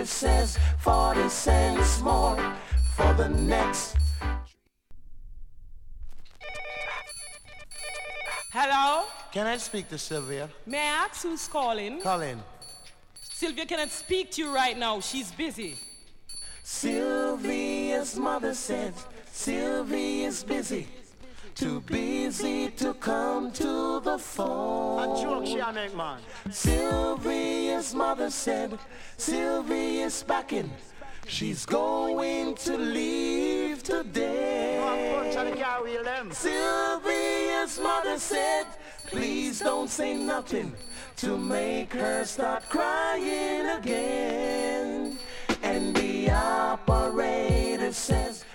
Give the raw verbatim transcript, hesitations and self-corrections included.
operator says forty cents more for the next. Hello? Can I speak to Sylvia? May I ask who's calling? Colin. Sylvia cannot speak to you right now. She's busy. Sylvia's mother said Sylvia's busy. Too busy to come to the phone. A joke she a make, man. Sylvia's mother said Sylvia's packing. She's going to leave today. Sylvia's mother said, please don't say nothing to make her start crying again. And the operator says,